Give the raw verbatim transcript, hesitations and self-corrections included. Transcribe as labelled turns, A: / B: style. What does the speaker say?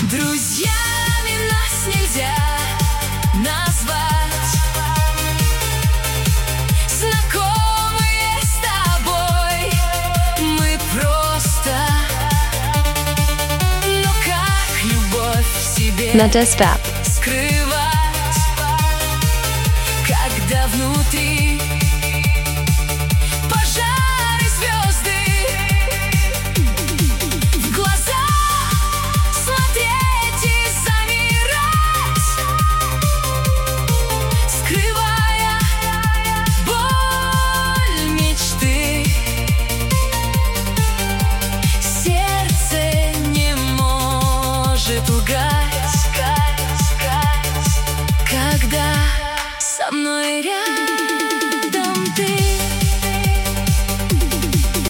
A: Друзьями нас нельзя назвать, знакомые с тобой мы просто. Но как любовь в себе
B: Надя Свап.
A: скрывать, когда внутри